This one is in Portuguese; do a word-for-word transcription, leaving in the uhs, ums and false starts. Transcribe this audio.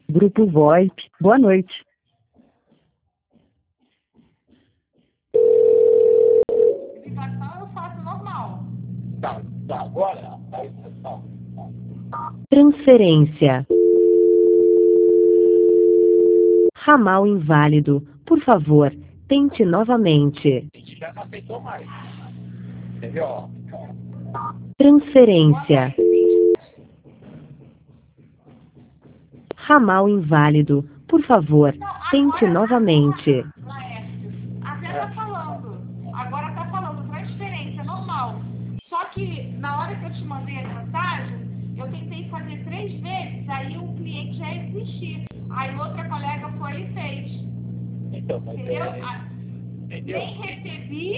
Grupo VoIP, boa noite. Ligação eu faço normal. Tá, tá, agora. Aí, tá. Transferência. Ramal inválido. Por favor, tente novamente. A gente já não aceitou mais. Entendeu? Transferência. Ramal inválido. Por favor, tente novamente. Laércio, até tá falando. Agora tá falando transferência normal. Só que na hora que eu te mandei a mensagem, eu tentei fazer três vezes, aí o cliente já ia desistir. Aí outra colega foi e fez. Então, mas Entendeu? é, Ah, entendeu? Nem recebi